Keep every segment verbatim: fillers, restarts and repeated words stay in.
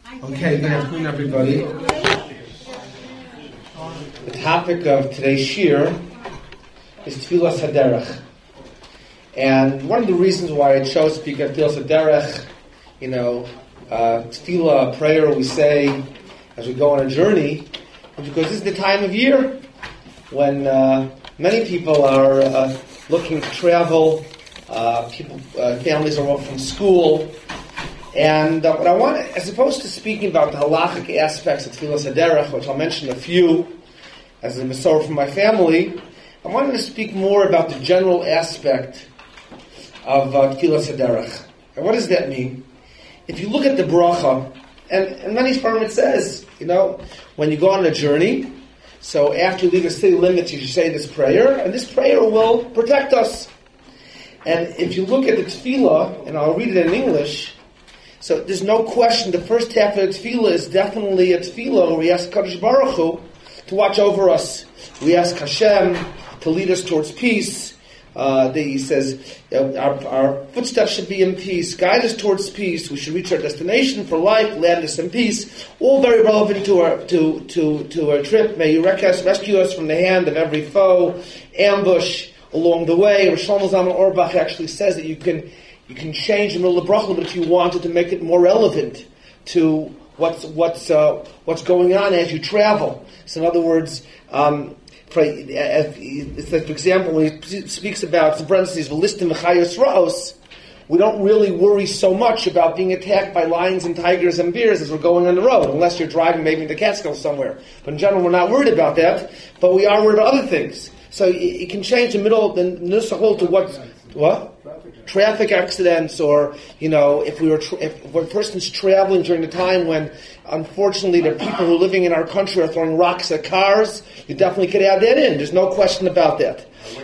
Okay, good afternoon, everybody. The topic of today's shir is Tfilas HaDerech. And one of the reasons why I chose to speak of Tfilas HaDerech, you know, uh, Tfilah, a prayer we say as we go on a journey, is because this is the time of year when uh, many people are uh, looking to travel, uh, people, uh, families are off from school. And uh, what I want, as opposed to speaking about the halachic aspects of Tfilas HaDerech, which I'll mention a few as a Masorah from my family, I wanted to speak more about the general aspect of uh, Tfilas HaDerech. And what does that mean? If you look at the bracha, and in many Sfarim it says, you know, when you go on a journey, so after you leave the city limits, you should say this prayer, and this prayer will protect us. And if you look at the tefillah, and I'll read it in English, so there's no question, the first half of the tefillah is definitely a tefillah where we ask Kadosh Baruch Hu to watch over us. We ask Hashem to lead us towards peace. Uh, the, he says, you know, our, our footsteps should be in peace, guide us towards peace. We should reach our destination for life, land us in peace. All very relevant to our to to to our trip. May you rescue us from the hand of every foe, ambush along the way. Rosh Shlomo Zalman Auerbach actually says that you can you can change the middle of the bracha, but if you wanted to make it more relevant to what's what's uh, what's going on as you travel. So in other words. Um, For, for example, when he speaks about the parentheses, we don't really worry so much about being attacked by lions and tigers and bears as we're going on the road, unless you're driving maybe into Catskill somewhere. But in general, we're not worried about that, but we are worried about other things. So it can change the middle of the nusachol to what? What? Traffic accidents, or, you know, if we were tra- if, if a person's traveling during the time when, unfortunately, there are people who are living in our country are throwing rocks at cars, you definitely could add that in. There's no question about that.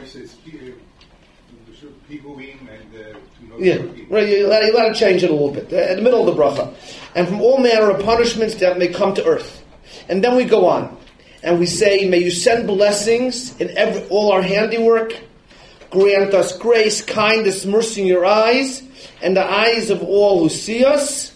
Yeah, right. You let, you let it change it a little bit in the middle of the bracha, and from all manner of punishments that may come to earth, and then we go on and we say, may you send blessings in every, all our handiwork. Grant us grace, kindness, mercy in your eyes, and the eyes of all who see us.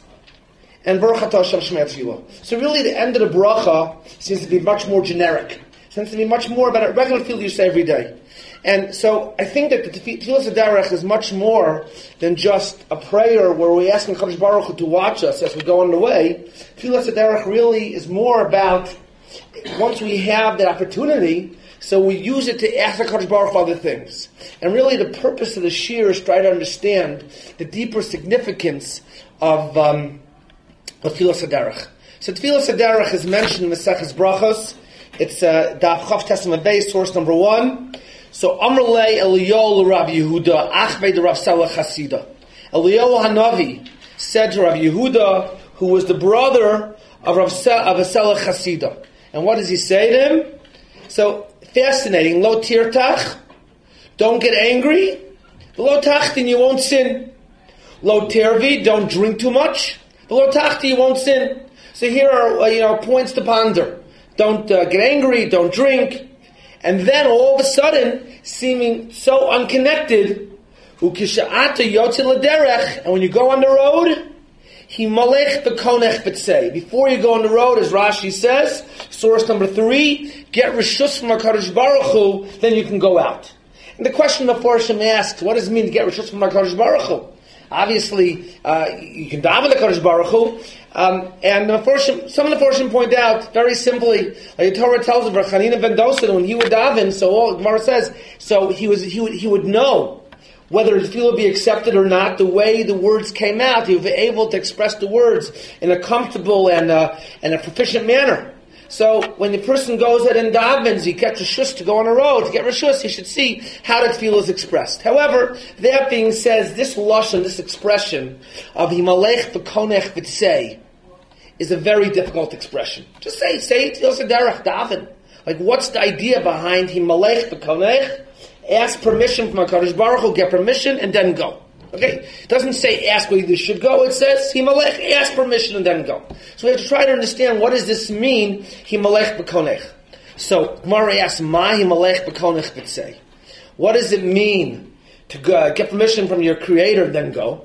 And Baruch Atah Hashem Shemei Tefillah. So really the end of the bracha seems to be much more generic. It seems to be much more about a regular tefillah you say every day. And so I think that the Tfilas HaDerech is much more than just a prayer where we're asking Kadosh Baruch Hu to watch us as we go on the way. Tfilas HaDerech really is more about, once we have that opportunity, so we use it to ask the Kadosh Baruch Hu other things. And really the purpose of the shir is try to understand the deeper significance of um, of Tfilas HaDerech. So Tfilas HaDerech is mentioned in the Maseches Brachos. It's uh, Daf Chav Testament Beis, source number one. So Amrlei Eliyahu Rav Yehuda Achvei de Rav Sela Chasida. Eliyahu Hanavi said to Rav Yehuda, who was the brother of Rav Sela Chasida. And what does he say to him? So fascinating. Lo tirtach, don't get angry. Lo tachtin, you won't sin. Lo tervi, don't drink too much. Lo tachti, you won't sin. So here are uh, you know points to ponder. Don't uh, get angry. Don't drink. And then all of a sudden, seeming so unconnected, ukisha'ata yotzei l'derech, and when you go on the road, he malech b'konech b'tzei. Before you go on the road, as Rashi says, source number three, get reshus from HaKadosh Baruch Hu, then you can go out. And the question the Farshim asks, what does it mean to get reshus from HaKadosh Baruch Hu? Obviously, uh, you can daven the Kadosh Baruch Hu, um, and the Farshim, some of the Farshim point out very simply, like the Torah tells us, Chanina ben Dosan, when he would daven, so all Gemara says, so he was he would he would know whether his tefillah would be accepted or not, the way the words came out, he would be able to express the words in a comfortable and uh, and a proficient manner. So when the person goes out and davens, he gets reshus to go on a road. To get reshus, he should see how the tefillah is expressed. However, that being said, this lashon, this expression of himalech v'konech v'tzei, is a very difficult expression. Just say, say Tfilas HaDerech, daven. Like, what's the idea behind himalech v'konech? Ask permission from HaKadosh Baruch Hu, get permission, and then go. Okay? It doesn't say ask whether you should go. It says, Himalech, ask permission, and then go. So we have to try to understand, what does this mean, Himalech b'konech? So, Gemara asks, Ma Himalech b'konech b'tzei? What does it mean to go, get permission from your Creator, then go?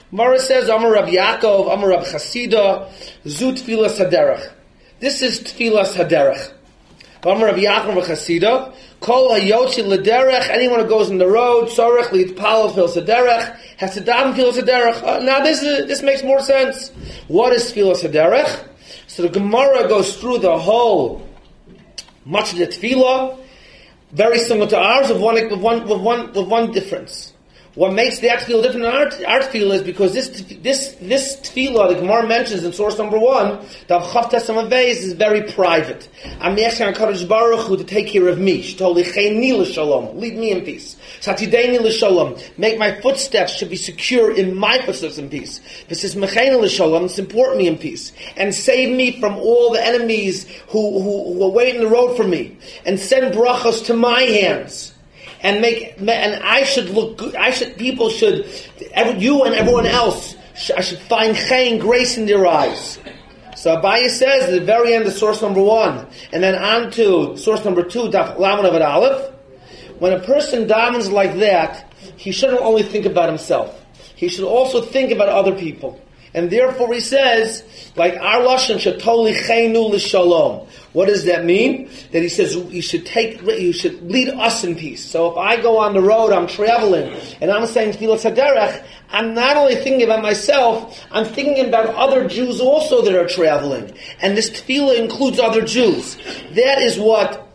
Gemara says, Amar Rab Yaakov, Amar Rab Chasida, Zu Tfilas Haderech. This is Tfilas Haderech. Amar Rab Yaakov Chasida, Kol Hayotzi L'derech, anyone who goes on the road, Tzorech L'itpalel Tfilas Haderech, has to daven Tfilas Haderech. Uh, now this is, this makes more sense. What is Tfilas Haderech? So the Gemara goes through the whole, much of the Tfilah, very similar to ours, with one, with one, with one, with one difference. What makes that tefillah different than our, our tefillah is because this this this tefillah the Gemara mentions in source number one, the Chav Tesam Aveis is very private. I'm asking HaKadosh Baruch Hu to take care of me. Shtolicheni l'shalom, lead me in peace. Satideni l'shalom, make my footsteps should be secure in my footsteps in peace. This is Mecheni l'shalom, support me in peace and save me from all the enemies who who, who are waiting the road for me, and send brachos to my hands. And make, and I should look good. I should, people should, you and everyone else, I should find chayin, grace in their eyes. So Abaye says at the very end of source number one, and then on to source number two, Daf Lamed Avad Aleph. When a person davens like that, he shouldn't only think about himself. He should also think about other people. And therefore he says, like our lashon shetoli chaynu l'shalom. What does that mean? That he says you should take, you should lead us in peace. So if I go on the road, I'm traveling, and I'm saying Tfilas Haderech, I'm not only thinking about myself, I'm thinking about other Jews also that are traveling. And this tefillah includes other Jews. That is what,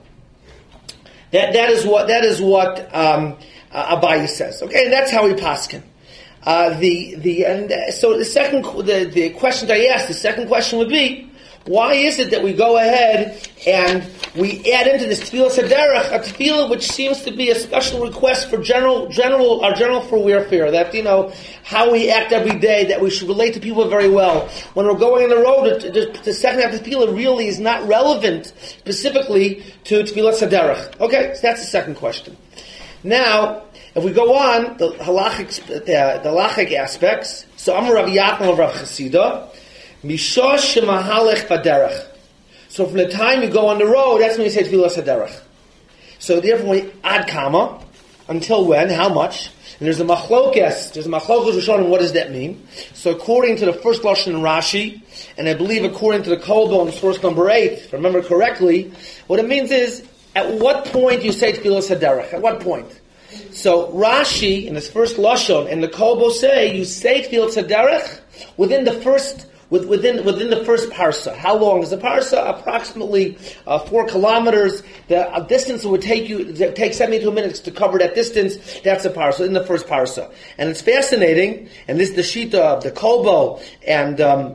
that, that is what, that is what, um, uh, Abaye says. Okay, and that's how we paskin. Uh, the, the, and uh, so the second, the, the question I asked, the second question would be, why is it that we go ahead and we add into this tefillah haderech a tefillah which seems to be a special request for general, general, our general for welfare, that, you know, how we act every day, that we should relate to people very well. When we're going on the road, the, the second half of the tefillah really is not relevant specifically to tefillah haderech. Okay, so that's the second question. Now, if we go on, the halachic, the, the halachic aspects, so Amar Rav Yaakov Rav Chasida, Mishosh shemahalech baderech. So from the time you go on the road, that's when you say tefillas haderech. So therefore, we ad kama, until when, how much? And there's a machlokes, there's a machlokes rishonim, what does that mean? So according to the first lashon in Rashi, and I believe according to the Kolbo in source number eight, if I remember correctly, what it means is, at what point you say tefillas haderech? At what point? So Rashi, in his first lashon, and the Kolbo say, you say tefillas haderech within the first Within within the first parsa. How long is the parsa? Approximately uh, four kilometers. The uh, distance it would take you it takes seventy-two minutes to cover that distance. That's a parsa in the first parsa, and it's fascinating. And this is the shita of the Kolbo and um,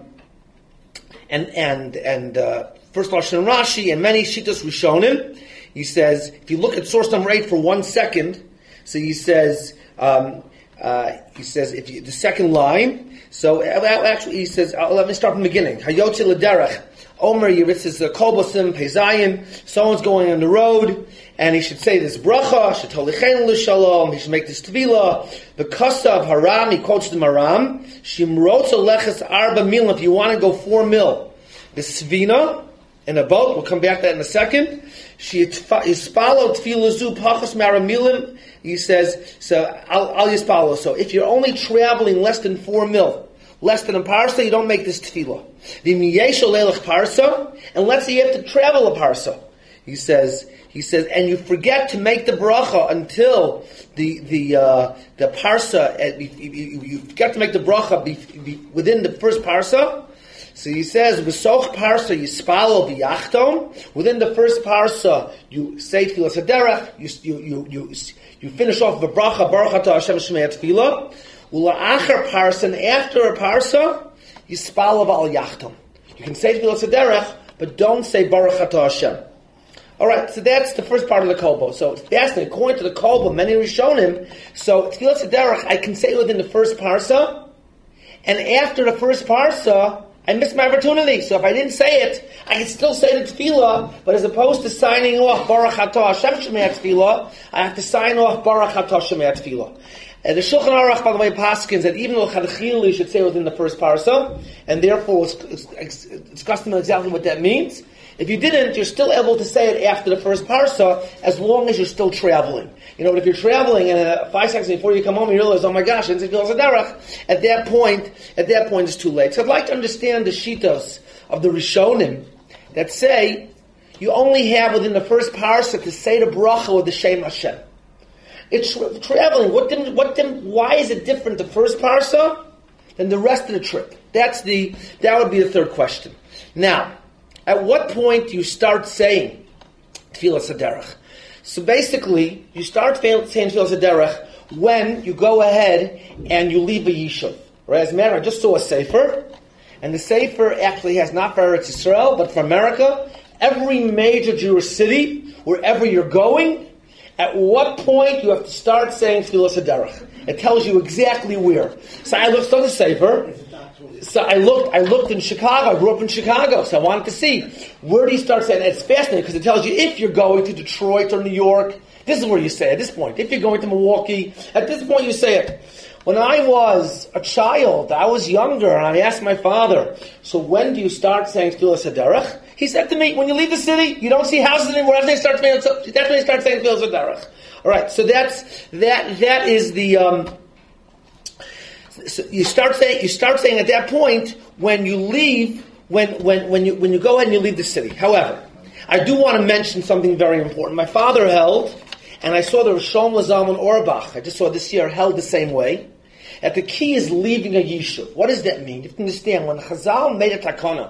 and and and uh, first lashon Rashi and many shitas rishonim. He says if you look at source number eight for one second, so he says um, uh, he says if you, the second line. So actually, he says, uh, let me start from the beginning. Hayotzi l'derech, Omer Yiritz is the kolbosim peizayin. Someone's going on the road, and he should say this bracha. Shetolichenu l'shalom. He should make this tefillah. The kasa of Haram. He quotes the Maram. Shimrotza leches arba mil. If you want to go four mil, the svina in a boat. We'll come back to that in a second. She yispalo tefillah zu pachas maramilim. He says, so I'll, I'll yispalo. So if you're only traveling less than four mil, less than a parsa, you don't make this tefillah. V'miyesho leilach parsa, and let's say you have to travel a parsa. He says, he says, and you forget to make the bracha until the the uh, the parsa. Uh, you, you, you forget to make the bracha be, be within the first parsa. So he says, "V'soch parsa yispalo v'yachton." Within the first parsa, you say tefillas haderech. You you you you you finish off the bracha baruch atah Hashem shmei tefillah. Ula'achar parsa, and after a parsa, yispalo v'al yachton. You can say tefillas haderech, but don't say baruch atah Hashem. All right, so that's the first part of the kolbo. So it's fascinating. According to the kolbo, many rishonim. So tefillas haderech, I can say within the first parsa, and after the first parsa, I missed my opportunity. So if I didn't say it, I can still say the tefillah, but as opposed to signing off Baruch Atah Hashem Shemei Tefillah, I have to sign off Baruch Atah Shemei Tefillah. And the Shulchan Aruch, by the way, paskins that even though Chadachil you should say within the first parasha, and therefore it's, it's, it's customary exactly what that means. If you didn't, you're still able to say it after the first parasha, as long as you're still traveling. You know, but if you're traveling and uh, five seconds before you come home, you realize, oh my gosh, it's at that point, at that point it's too late. So I'd like to understand the shitos of the Rishonim that say you only have within the first parasha to say the bracha with the Shem Hashem. It's tra- traveling. What dim, what dim, why is it different the first parasha than the rest of the trip? That's the that would be the third question. Now, at what point do you start saying Tfilas HaDerech? So basically, you start saying Tfilas HaDerech when you go ahead and you leave a yishuv. Right? As a matter, I just saw a sefer, and the sefer actually has not for Eretz Yisrael, but for America. Every major Jewish city, wherever you're going, at what point you have to start saying Tfilas HaDerech. It tells you exactly where. So I looked on the sefer. So I looked. I looked in Chicago. I grew up in Chicago, so I wanted to see where do you start saying. And it's fascinating because it tells you if you're going to Detroit or New York, this is where you say it. At this point, if you're going to Milwaukee, at this point you say it. When I was a child, I was younger, and I asked my father, "So when do you start saying Tfilas HaDerech?" He said to me, "When you leave the city, you don't see houses anymore. That's when you start saying. That's when you start saying Tfilas HaDerech." All right. So that's that. That is the. Um, So you start saying you start saying at that point when you leave when when when you when you go ahead and you leave the city. However, I do want to mention something very important. My father held, and I saw the Rishon Zalman Auerbach. I just saw this year held the same way. That the key is leaving a yishuv. What does that mean? You have to understand when Chazal made a takana,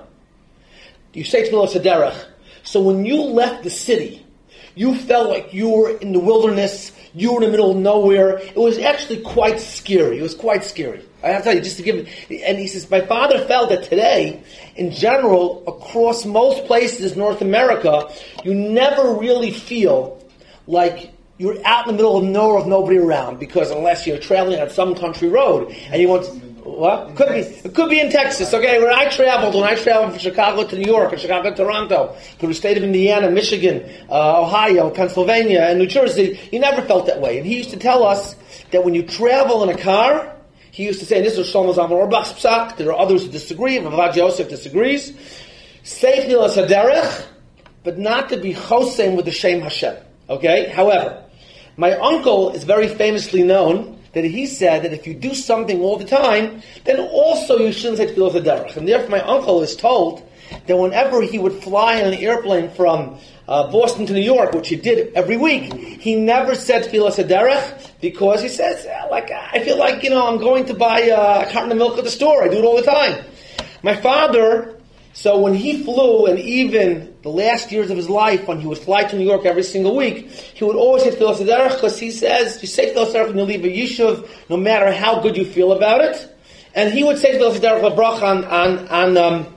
you say Tfilas HaDerech. So when you left the city, you felt like you were in the wilderness. You were in the middle of nowhere. It was actually quite scary. It was quite scary. I have to tell you, just to give and he says, my father felt that today, in general, across most places in North America, you never really feel like you're out in the middle of nowhere with nobody around, because unless you're traveling on some country road, and you want what? Could be. It could be in Texas. Okay, when I traveled, when I traveled from Chicago to New York, or Chicago to Toronto, to the state of Indiana, Michigan, uh, Ohio, Pennsylvania, and New Jersey, you never felt that way. And he used to tell us that when you travel in a car, he used to say, and this is Shlomo Zalman Auerbach's psak, there are others who disagree, Vav Yosef disagrees, say Tfilas HaDerech, but not to be chosem with the Shem Hashem. Okay? However, my uncle is very famously known that he said that if you do something all the time, then also you shouldn't say Tfilas HaDerech. And therefore my uncle is told that whenever he would fly on an airplane from uh, Boston to New York, which he did every week, he never said Tfilas HaDerech because he says, like, I feel like, you know, I'm going to buy uh, a carton of milk at the store. I do it all the time. My father, so when he flew, and even the last years of his life, when he would fly to New York every single week, he would always say Tfilas HaDerech, because he says, you say Tfilas HaDerech when you leave a yishuv, no matter how good you feel about it. And he would say Tfilas HaDerech LaBracha on, on, on, um,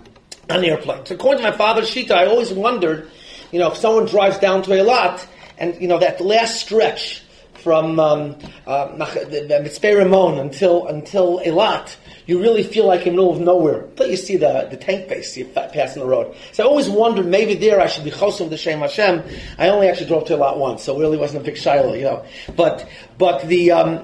on the airplane. So according to my father's shita, I always wondered, you know, if someone drives down to Eilat, and, you know, that last stretch from um, uh, Mitzpeh Ramon until, until Eilat, you really feel like in the middle of nowhere until you see the, the tank base you passing the road. So I always wondered, maybe there I should be chosem with the Shem Hashem. I only actually drove to a lot once, so it really wasn't a big shiloh, you know. But but the um,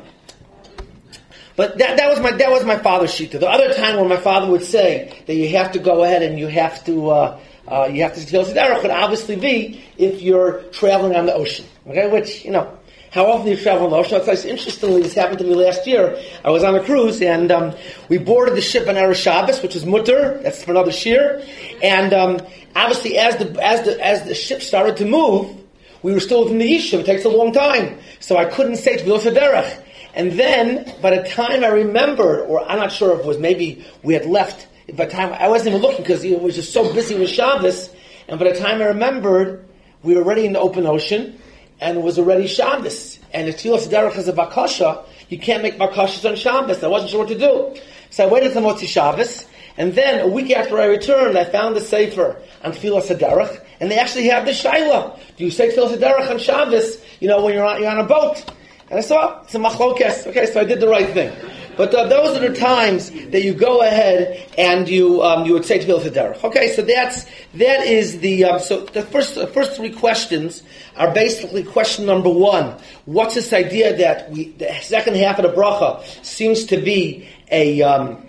but that that was my that was my father's shita. The other time when my father would say that you have to go ahead and you have to uh, uh, you have to Tfilas HaDerech could obviously be if you're traveling on the ocean, okay? Which, you know. How often do you travel on the ocean? It's interestingly, this happened to me last year. I was on a cruise, and um, we boarded the ship on Erev Shabbos, which is mutter. That's for another shir. And um, obviously, as the as the as the ship started to move, we were still within the yishuv. It takes a long time, so I couldn't say Tfilas HaDerech. And then, by the time I remembered, or I'm not sure if it was maybe we had left. By the time I wasn't even looking because it was just so busy with Shabbos. And by the time I remembered, we were already in the open ocean. And it was already Shabbos. And if Tfilas HaDerech has a bakasha, you can't make bakashas on Shabbos. I wasn't sure what to do. So I waited until Motzi Shabbos. And then, a week after I returned, I found the sefer on Tfilas HaDerech. And they actually have the shaila. Do you say Tfilas HaDerech on Shabbos, you know, when you're on, you're on a boat? And I saw, it's a machlokes. Okay, so I did the right thing. But uh, those are the times that you go ahead and you um, you would say Tefillah Derech. Okay, so that's that is the um, so the first the first three questions are basically question number one. What's this idea that we the second half of the bracha seems to be a um,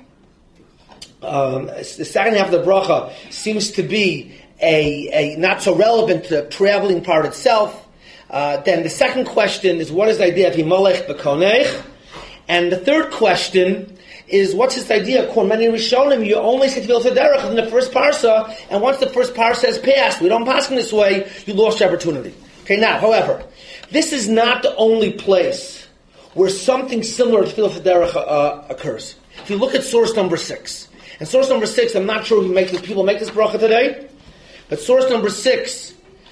um, the second half of the bracha seems to be a, a not so relevant to the traveling part itself. Uh, then the second question is what is the idea of Himalech B'Konech? And the third question is, what's this idea? According to many Rishonim, you only say Tefillah Derech in the first parsa, and once the first parsa has passed, we don't pass in this way, you lost your opportunity. Okay, now, however, this is not the only place where something similar to Tefillah Derech uh, occurs. If you look at source number six, and source number six, I'm not sure who makes this, people make this bracha today, but source number six,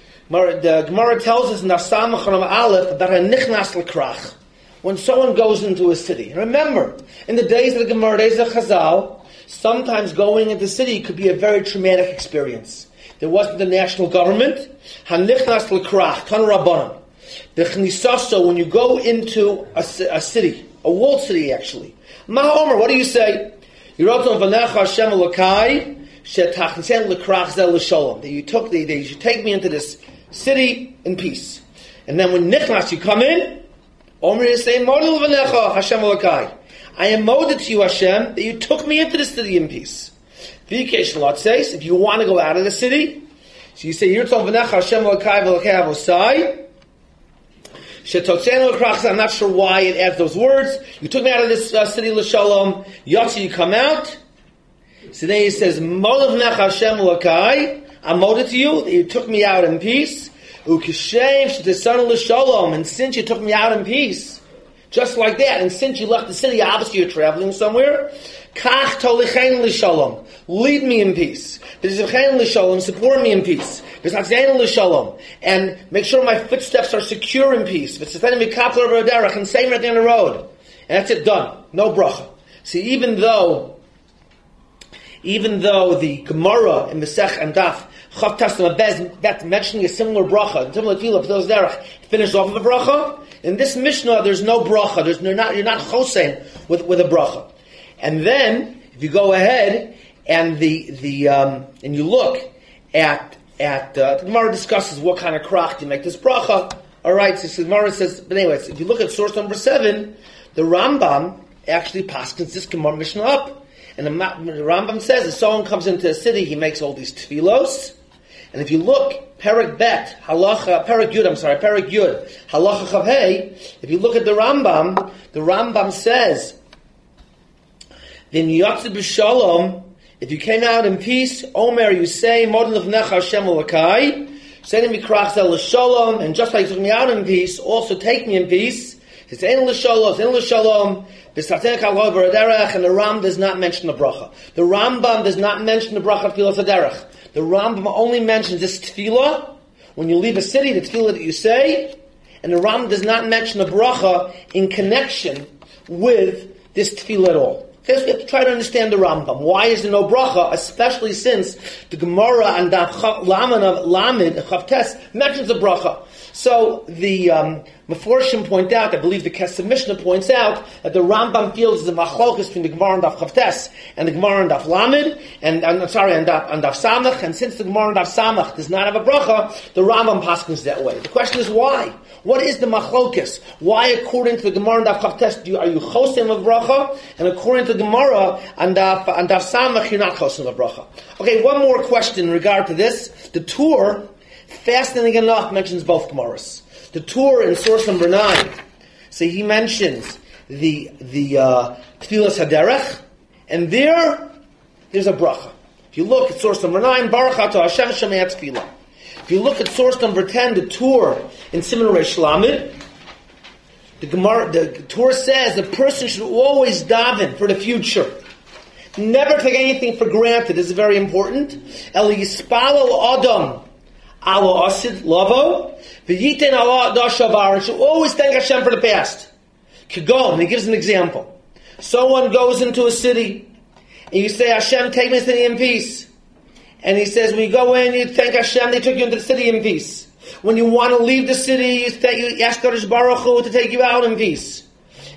the Gemara tells us in Asamach Chanam Aleph about a nichnas l'krach. When someone goes into a city. Remember, in the days of the Gemara, days of Chazal, sometimes going into the city could be a very traumatic experience. There wasn't the national government. Hanichnas l'krach, tan rabbanan. The chnisaso, when you go into a, a city, a walled city actually. Ma'omer, what do you say? Yiroton v'necha Hashem Elokai, shetachnisen l'krach zel l'sholom. That you took the, that you should take me into this city in peace. And then when nichnas, you come in, Omer is saying, Model v'necha Hashem Elokai. I am moded to you, Hashem, that you took me into the city in peace. V'yikesh lot says, if you want to go out of the city, so you say, Yirtzon v'necha Hashem Elokai v'Elokei Avosai. Shetotzenu l'krach, I'm not sure why it adds those words. You took me out of this uh, city l'shalom. Yotzi, you come out. So then he says, Model v'necha Hashem Elokai. I'm moded to you that you took me out in peace. Ukishem sh'tesanu l'shalom, and since you took me out in peace, just like that, and since you left the city, obviously you're traveling somewhere. Kach tolichein l'shalom, lead me in peace. V'zichein l'shalom, support me in peace. V'zachein l'shalom, and make sure my footsteps are secure in peace. V'tzefenu mikapler v'derech, and save me at the end of the road. And that's it, done. No bracha. See, even though, even though the Gemara in Mesech and Daf Chav Testament Bez that mentioning a similar bracha, similar tefillah, Tefillah Derech, finished off of a bracha. In this Mishnah, there's no bracha. There's you're not you're not chosein with with a bracha. And then if you go ahead and the the um, and you look at at uh, the Gemara discusses what kind of krach to make this bracha. All right, so the Gemara says. But anyways, if you look at source number seven, the Rambam actually paskins this Gemara Mishnah up. And the Rambam says, if someone comes into a city, he makes all these tefillos. And if you look, Perek Bet, Halacha, Perek Yud, I'm sorry, Perek Yud, Halacha Chavhei, if you look at the Rambam, the Rambam says, V'im yotze b'shalom, if you came out in peace, Omer, you say, Modin l'vnecha Hashem Elokai, send me krach zel l'shalom, and just like you took me out in peace, also take me in peace. It's ein l'shalom, it's ein l'shalom, b'sarten k'alov v'derech, and the Rambam does not mention the bracha. The Rambam does not mention the bracha of Tefillah Derech. The Rambam only mentions this tefillah when you leave a city, the tefillah that you say, and the Rambam does not mention the bracha in connection with this tefillah at all. Okay, so we have to try to understand the Rambam. Why is there no bracha, especially since the Gemara and Daf Lamed Chav Tes mentions the bracha. So the um, Meforshim point out, I believe the Kesef Mishnah points out, that the Rambam feels there's a machlokas between the Gemara and Daf Chav Tes and the Gemara and Daf Lamed, and I'm sorry, and Daf, and Daf Samach, and since the Gemara and Daf Samach does not have a bracha, the Rambam paskins that way. The question is why? What is the machlokas? Why, according to the Gemara and Daf Chav Tes, do you, are you chosim of bracha, and according to the Gemara and Daf, and Daf Samach, you're not chosim of bracha? Okay, one more question in regard to this. The Tur, fascinating enough, mentions both Gemaras. The Tur in source number nine, so he mentions the the uh, Tefillas Haderech, and there, there's a bracha. If you look at source number nine, Baruch Atah Hashem Shemei Tefillah. If you look at source number ten, the Tur in Siman Reish Lamed, the Gemara, the Tur says the person should always daven for the future. Never take anything for granted. This is very important. El Yispalel Adam Alo Asid Lavo V'yiten Allah Dashavar, and should always thank Hashem for the past. Kagon, and he gives an example. Someone goes into a city, and you say, Hashem, take me to the city in peace. And he says, when you go in, you thank Hashem, they took you into the city in peace. When you want to leave the city, you, thank, you ask Kadosh Baruch Hu to take you out in peace.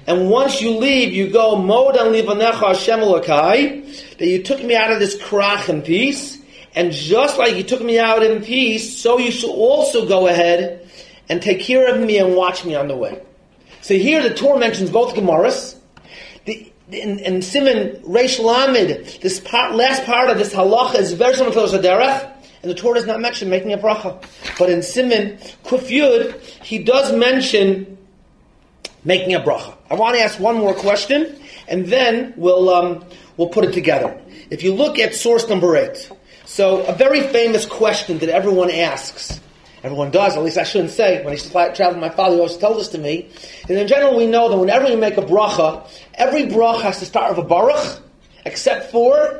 And once you leave, you go, Modan livanecha Hashem Elokai, that you took me out of this krach in peace, and just like you took me out in peace, so you should also go ahead and take care of me and watch me on the way. So here the Torah mentions both Gemaras. The, in, in Siman Reish Lamed, this part, last part of this halacha is very similar to the derech, and the Torah does not mention making a bracha. But in Siman Kuf Yud, he does mention making a bracha. I want to ask one more question, and then we'll um, we'll put it together. If you look at source number eight, so a very famous question that everyone asks, everyone does, at least I shouldn't say, when I used to fly, travel with my father, he always tells this to me, and in general we know that whenever you make a bracha, every bracha has to start with a baruch, except for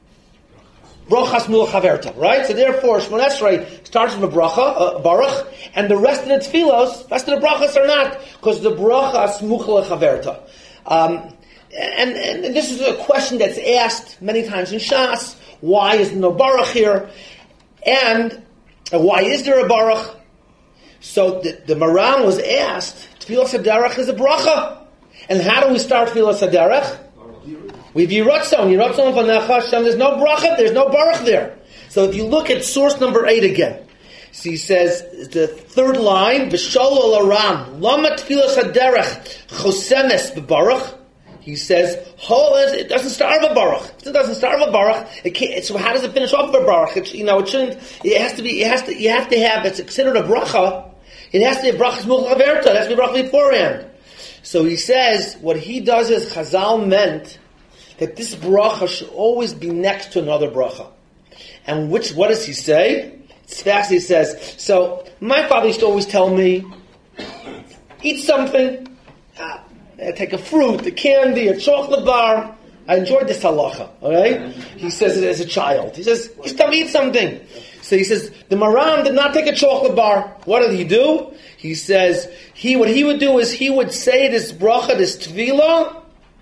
brachas mul chaverta, right? So therefore, Shemona Esrei starts with a bracha, a baruch, and the rest of the tefillos, the rest of the brachas are not, because the brachas muchal chaverta. Um, and, and this is a question that's asked many times in Shas. Why is there no baruch here? And uh, why is there a baruch? So the, the Maran was asked, Tfilas HaDerech is a bracha. And how do we start Tfilas HaDerech? We have Yiratzon, Yiratzon Vanecha Hashem, there's no bracha, there's no baruch there. So if you look at source number eight again, so he says, the third line, V'shol Aram, Lama Tfilas HaDerech, Chosemes B'baruch. He says, it doesn't start with a baruch. It doesn't start with a baruch. It can't, so how does it finish off with a baruch? It, you know, it shouldn't. It has to be. It has to. You have to have. It's considered a bracha. It has to be a bracha muchal chaverta. It has to be a bracha beforehand. So he says, what he does is Chazal meant that this bracha should always be next to another bracha. And which? What does he say? It's fast. He says. So my father used to always tell me, eat something. Uh, I take a fruit, a candy, a chocolate bar. I enjoyed this halacha, okay? He says it as a child. He says, he's time to eat something. So he says, the Maran did not take a chocolate bar. What did he do? He says, he what he would do is he would say this bracha, this tvila,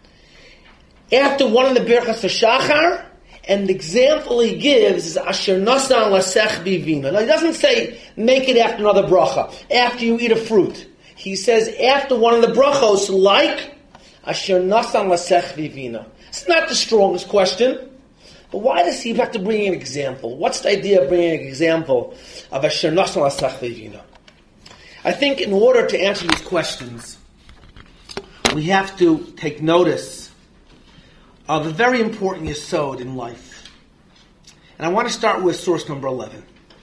after one of the birchas HaShachar, and the example he gives is Asher Nasan Lasech Bivina. Now he doesn't say, make it after another bracha, after you eat a fruit. He says after one of the brachos, like Asher Nasan Lasech Vivina. It's not the strongest question, but why does he have to bring an example? What's the idea of bringing an example of Asher Nasan Lasech Vivina? I think in order to answer these questions, we have to take notice of a very important yesod in life. And I want to start with source number eleven.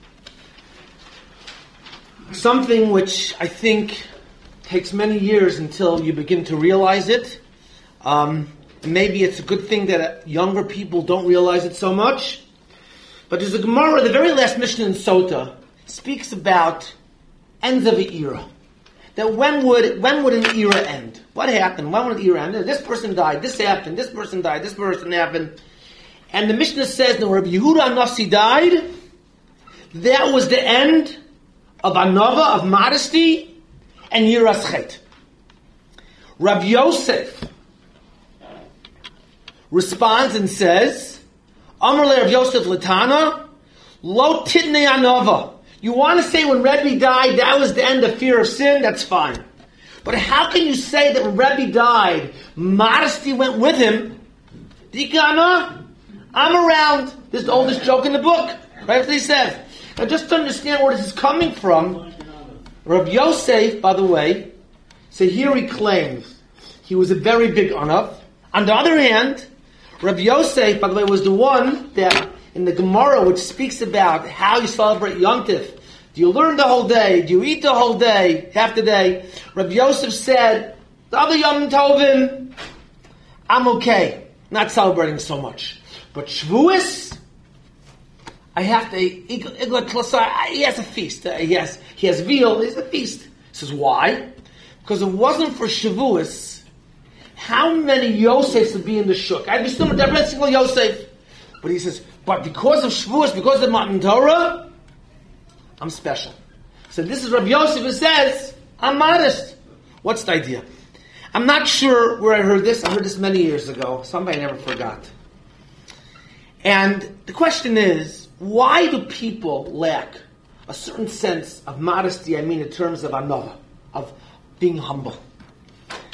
Something which I think takes many years until you begin to realize it. Um, maybe it's a good thing that younger people don't realize it so much. But there's a Gemara, the very last Mishnah in Sota, speaks about ends of an era. That when would when would an era end? What happened? When would an era end? This person died, this happened, this person died, this person happened. And the Mishnah says, no, Rabbi Yehuda Nasi died. That was the end of anava, of modesty, and yiras chet. Rav Yosef responds and says, Amar le Rav Yosef Latana, lo titnei anava. You want to say when Rebbe died, that was the end of fear of sin? That's fine. But how can you say that when Rebbe died, modesty went with him? Dikana, I'm around. This is the oldest joke in the book. Right? That's what he says. Now just to understand where this is coming from, Rav Yosef, by the way, so here he claims he was a very big anav. On the other hand, Rav Yosef, by the way, was the one that in the Gemara, which speaks about how you celebrate Yom Tov. Do you learn the whole day? Do you eat the whole day? Half the day? Rav Yosef said, the other Yom Tovim, I'm okay. Not celebrating so much. But Shavuos, I have to, he has a feast. He has, he has veal, he has a feast. He says, why? Because if it wasn't for Shavuos, how many Yosefs would be in the shuk? I'd be still with every single Yosef. But he says, but because of Shavuos, because of Matan Torah, I'm special. So this is Rabbi Yosef who says, I'm modest. What's the idea? I'm not sure where I heard this. I heard this many years ago. Somebody never forgot. And the question is, why do people lack a certain sense of modesty, I mean in terms of anava, of being humble?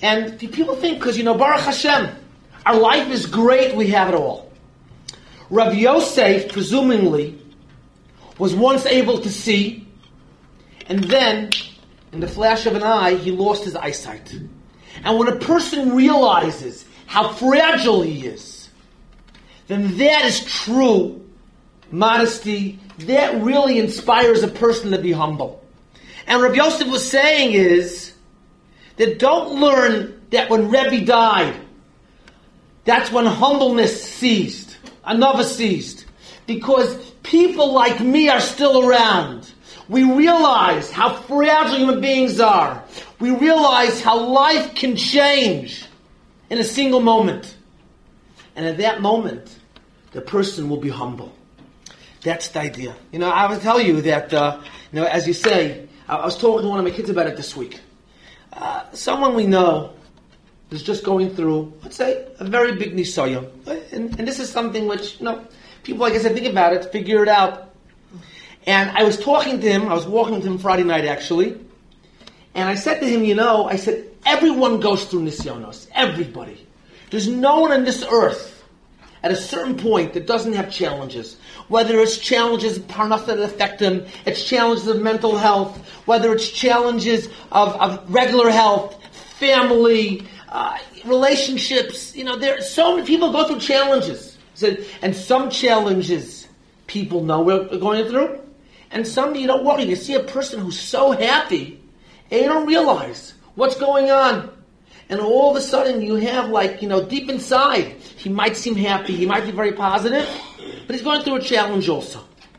And people think, because, you know, Baruch Hashem, our life is great, we have it all. Rav Yosef, presumably, was once able to see, and then, in the flash of an eye, he lost his eyesight. And when a person realizes how fragile he is, then that is true modesty. That really inspires a person to be humble. And Rav Yosef was saying is that don't learn that when Rebbe died, that's when humbleness ceased, another ceased. Because people like me are still around. We realize how fragile human beings are. We realize how life can change in a single moment. And at that moment, the person will be humble. That's the idea. You know, I will tell you that, uh, you know, as you say, I, I was talking to one of my kids about it this week. Uh, someone we know is just going through, let's say, a very big nisayah. And, and this is something which, you know, people, I guess, I think about it, figure it out. And I was talking to him, I was walking with him Friday night, actually. And I said to him, you know, I said, everyone goes through nisyonos. Everybody. There's no one on this earth at a certain point that doesn't have challenges. Whether it's challenges of parnasa that affect them, it's challenges of mental health, whether it's challenges of, of regular health, family, uh, relationships. You know, there so many people go through challenges. So, and some challenges people know we're going through, and some you don't worry. You see a person who's so happy, and you don't realize what's going on. And all of a sudden you have, like, you know, deep inside, he might seem happy, he might be very positive, but he's going through a challenge also.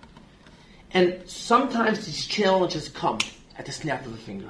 And sometimes these challenges come at the snap of a finger.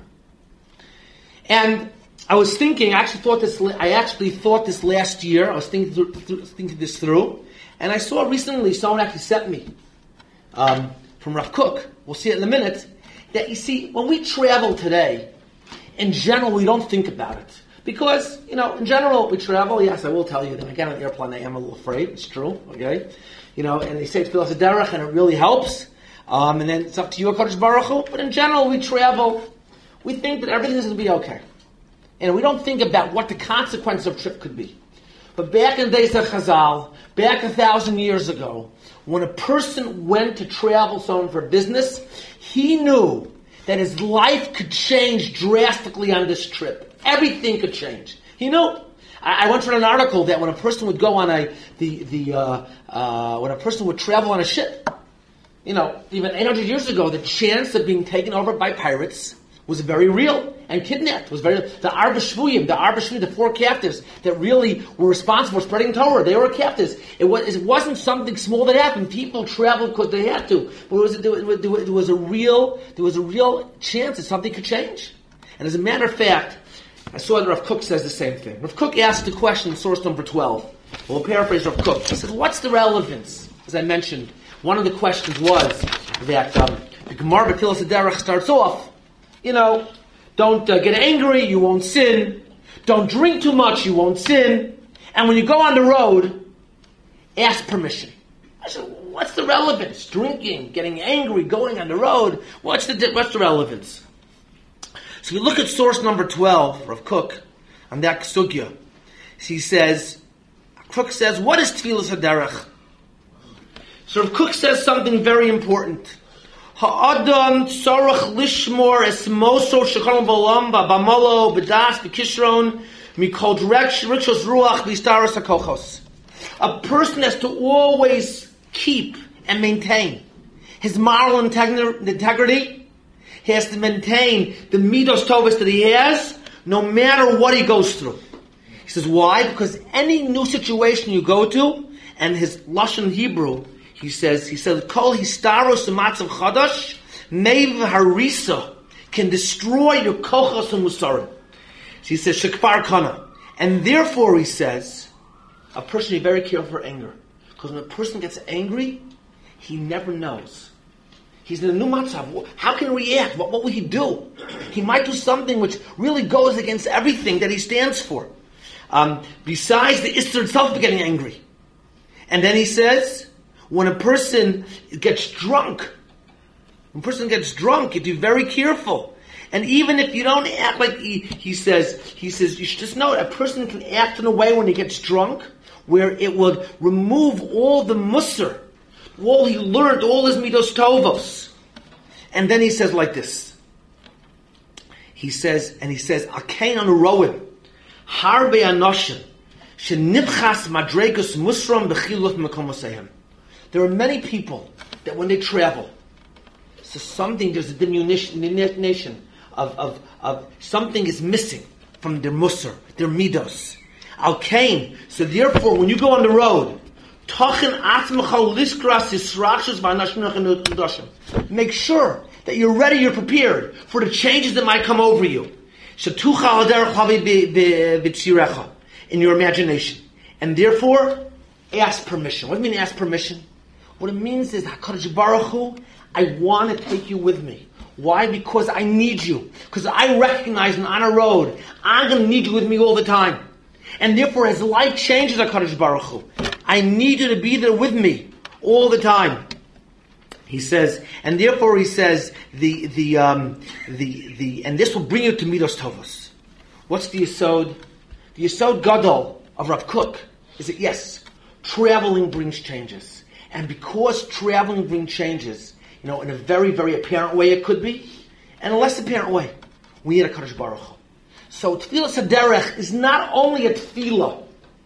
And I was thinking, I actually thought this, I actually thought this last year, I was thinking, through, through, thinking this through, and I saw recently someone actually sent me, um, from Rav Kook, we'll see it in a minute, that you see, when we travel today, in general, we don't think about it. Because, you know, in general, we travel. Yes, I will tell you that I get on an airplane, I am a little afraid. It's true, okay? You know, and they say it's Tfilas HaDerech, and it really helps. Um, and then it's up to you, HaKadosh Baruch Hu. But in general, we travel. We think that everything is going to be okay. And we don't think about what the consequences of a trip could be. But back in the days of Chazal, back a thousand years ago, when a person went to travel someone for business, he knew that his life could change drastically on this trip. Everything could change. You know, I, I once read an article that when a person would go on a the the uh, uh, when a person would travel on a ship, you know, even eight hundred years ago, the chance of being taken over by pirates was very real, and kidnapped was very. The Arba Shvuyim, the Arba Shvuyim, the four captives that really were responsible for spreading Torah, they were captives. It was it wasn't something small that happened. People traveled because they had to, but it was there was, there was a real there was a real chance that something could change. And as a matter of fact, I saw that Rav Kook says the same thing. Rav Kook asked the question in source number twelve. We'll paraphrase Rav Kook. He says, what's the relevance? As I mentioned, one of the questions was that um, the Gemara B'Tfilas HaDerech starts off, you know, don't uh, get angry, you won't sin. Don't drink too much, you won't sin. And when you go on the road, ask permission. I said, what's the relevance? Drinking, getting angry, going on the road. What's the what's the relevance? So we look at source number twelve, Rav Kook, on that sugya. He says, Kook says, what is Tfilas HaDerech? So Rav Kook says something very important. Ha'adam tzarech lishmor es moso shekaron b'olam b'amalo b'das b'kishron mikol rikshos ruach b'staros hakochos. A person has to always keep and maintain his moral integrity. He has to maintain the midos tovos that he has, no matter what he goes through. He says, why? Because any new situation you go to, and his lashon Hebrew, he says, he says, kol histaros u'matzav chadash, neiv harisa, can destroy your kochos and musarim. So he says, shekfar kana. And therefore, he says, a person should be very careful for anger. Because when a person gets angry, he never knows. He's in a new matzav. How can he react? What, what will he do? He might do something which really goes against everything that he stands for. Um, besides the Isser itself of getting angry. And then he says, when a person gets drunk, when a person gets drunk, you have to be very careful. And even if you don't act like he, he says, he says, you should just know a person can act in a way when he gets drunk, where it would remove all the musr, all he learned, all his midos tovos. And then he says like this. He says, and he says, Akain anu roim, harbe anoshim, shenibchas madregus musram b'chilut mekomosehem. There are many people that when they travel, so something, there's a diminution of, of, of something is missing from their musr, their midos. Al kain. So therefore, when you go on the road, make sure that you're ready, you're prepared for the changes that might come over you. In your imagination. And therefore, ask permission. What do you mean ask permission? What it means is, HaKadosh Baruch Hu, I want to take you with me. Why? Because I need you. Because I recognize on a road, I'm going to need you with me all the time. And therefore, as life changes, HaKadosh Baruch Hu, I need you to be there with me all the time. He says, and therefore he says, the the um, the the, and this will bring you to Midos Tovos. What's the Yesod? The Yesod Gadol of Rav Kook is that yes, traveling brings changes, and because traveling brings changes, you know, in a very very apparent way it could be, and a less apparent way, we need a HaKadosh Baruch Hu. So Tfilas HaDerech is not only a tefillah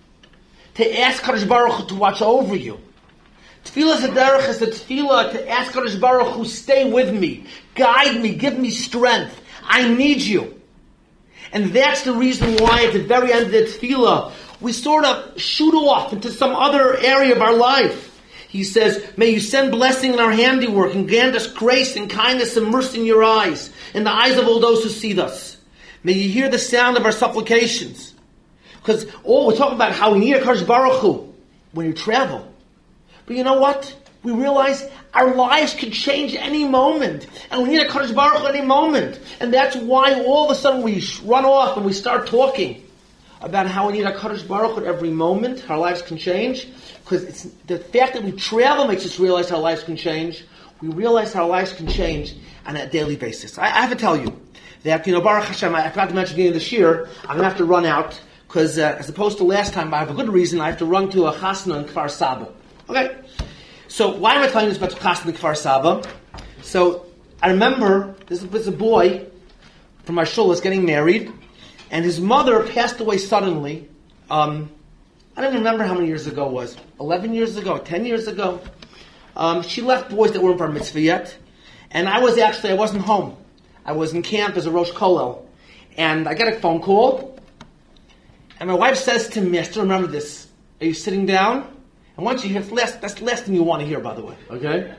to ask HaKadosh Baruch Hu to watch over you. Tfilas HaDerech is a tefillah to ask HaKadosh Baruch Hu, stay with me, guide me, give me strength. I need you. And that's the reason why at the very end of the tefillah, we sort of shoot off into some other area of our life. He says, may you send blessing in our handiwork and grant us grace and kindness and mercy in your eyes, in the eyes of all those who see us. May you hear the sound of our supplications. Because all we're talking about how we need a HaKadosh Baruch Hu when you travel. But you know what? We realize our lives could change any moment. And we need a HaKadosh Baruch Hu any moment. And that's why all of a sudden we run off and we start talking about how we need a HaKadosh Baruch Hu at every moment. Our lives can change. Because it's the fact that we travel makes us realize our lives can change. We realize our lives can change on a daily basis. I, I have to tell you that, you know, Baruch Hashem, I forgot to mention at the beginning of this year, I'm going to have to run out. Because uh, as opposed to last time, I have a good reason. I have to run to a chasna in Kfar Saba. Okay? So why am I telling you this about the chasna in Kfar Saba? So I remember this was a boy from my shul was getting married, and his mother passed away suddenly. Um, I don't even remember how many years ago it was. Eleven years ago, ten years ago. Um, she left boys that weren't bar mitzvah yet, and I was actually I wasn't home. I was in camp as a Rosh Kollel, and I got a phone call. And my wife says to me, I still remember this, are you sitting down? And once you hear, that's the last, that's the last thing you want to hear, by the way. Okay?